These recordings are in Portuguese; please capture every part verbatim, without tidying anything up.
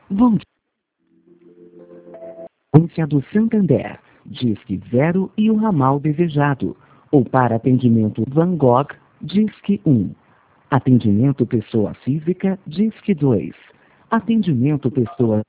Bom dia. Agência do Santander, Disque Zero e o ramal desejado. Ou para atendimento Van Gogh, Disque um. Atendimento pessoa física, Disque dois. Atendimento pessoa...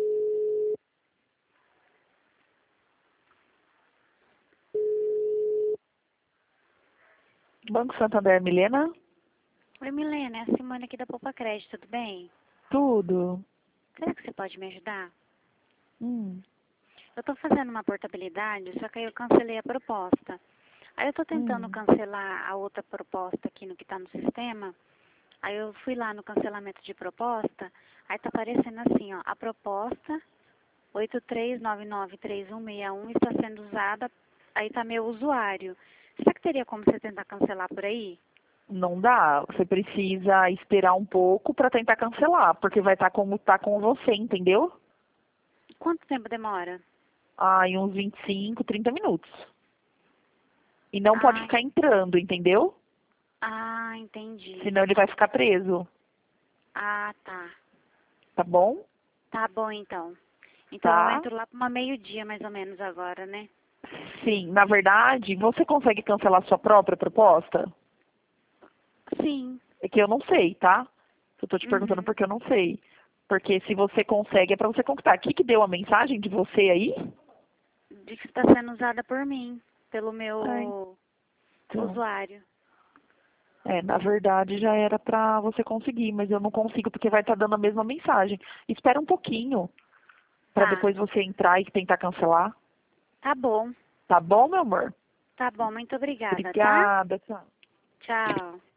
Banco Santander, Milena? Oi, Milena, é a Simone aqui da Poupa Crédito, tudo bem? Tudo. Será que você pode me ajudar? Hum. Eu estou fazendo uma portabilidade, só que aí eu cancelei a proposta. Aí eu estou tentando Hum. cancelar a outra proposta aqui no que está no sistema. Aí eu fui lá no cancelamento de proposta, aí está aparecendo assim, ó, a proposta oito três nove nove três um seis um está sendo usada, aí está meu usuário. Será que teria como você tentar cancelar por aí? Não dá. Você precisa esperar um pouco para tentar cancelar, porque vai estar como tá com você, entendeu? Quanto tempo demora? Ah, em uns vinte e cinco, trinta minutos. E não pode Ah, ficar entrando, entendeu? ah, entendi. Senão ele vai ficar preso, Ah, tá. tá bom? Tá bom, então. Então eu Tá? entro lá para uma meio-dia, mais ou menos, agora, né? Sim, na verdade, você consegue cancelar sua própria proposta? Sim. É que eu não sei, tá? Eu tô te perguntando Uhum. porque eu não sei. Porque se você consegue, é pra você conquistar. Aqui que deu a mensagem de você aí? Diz que está sendo usada por mim, pelo Ai, meu então. usuário. É, na verdade já era pra você conseguir, mas eu não consigo porque vai estar dando a mesma mensagem. Espera um pouquinho pra Tá. depois você entrar e tentar cancelar. Tá bom. Tá bom, meu amor? Tá bom, muito obrigada, tá? Obrigada, tchau. Tchau.